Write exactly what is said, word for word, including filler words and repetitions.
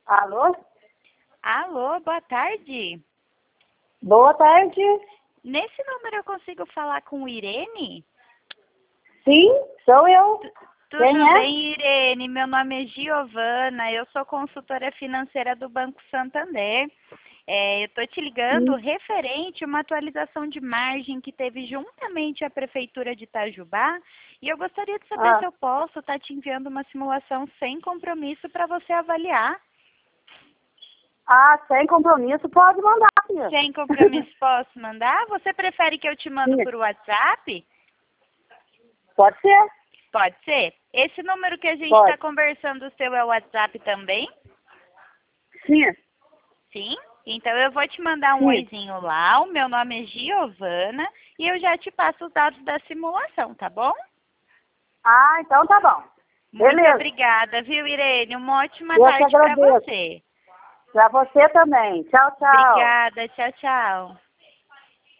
Alô? Alô, boa tarde. Boa tarde. Nesse número eu consigo falar com Irene? Sim, sou eu. Tudo Quem é? bem, Irene? Meu nome é Giovana, eu sou consultora financeira do Banco Santander. É, eu estou te ligando Hum. referente a uma atualização de margem que teve juntamente a Prefeitura de Itajubá. E eu gostaria de saber Ah. se eu posso estar te enviando uma simulação sem compromisso para você avaliar. Ah, sem compromisso, pode mandar, filha. Sem compromisso posso mandar? Você prefere que eu te mando Sim. por WhatsApp? Pode ser? Pode ser? Esse número que a gente Pode. está conversando, o seu é o WhatsApp também? Sim. Sim? Então eu vou te mandar um Sim. oizinho lá, o meu nome é Giovana e eu já te passo os dados da simulação, tá bom? Ah, então tá bom. Muito Beleza. obrigada, viu, Irene? Uma ótima Eu que tarde para agradeço. você. Pra você também. Tchau, tchau. Obrigada, tchau, tchau.